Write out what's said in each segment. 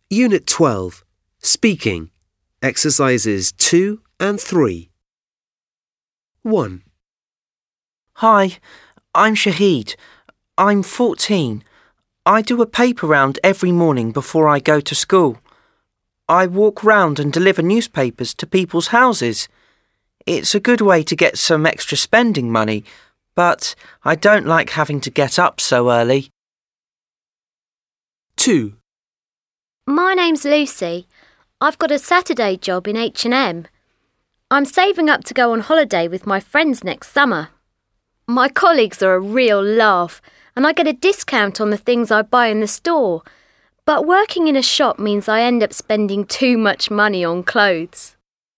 Unit 12. Speaking. Exercises 2 and 3. 1. Hi, I'm Shahid. I'm 14. I do a paper round every morning before I go to school. I walk round and deliver newspapers to people's houses. It's a good way to get some extra spending money, but I don't like having to get up so early. 2. My name's Lucy. I've got a Saturday job in H&M. I'm saving up to go on holiday with my friends next summer. My colleagues are a real laugh, and I get a discount on the things I buy in the store. But working in a shop means I end up spending too much money on clothes.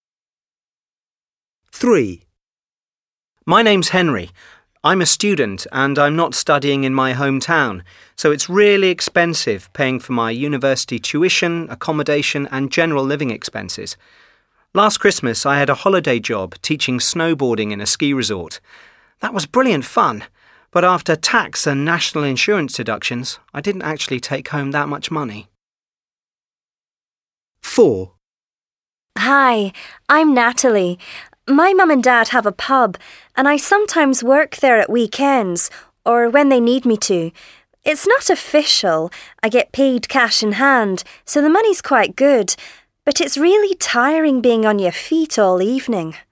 3. My name's Henry. I'm a student and I'm not studying in my hometown, so it's really expensive paying for my university tuition, accommodation and general living expenses. Last Christmas I had a holiday job teaching snowboarding in a ski resort. That was brilliant fun, but after tax and national insurance deductions, I didn't actually take home that much money. 4. Hi, I'm Natalie. My mum and dad have a pub, and I sometimes work there at weekends, or when they need me to. It's not official. I get paid cash in hand, so the money's quite good, but it's really tiring being on your feet all evening.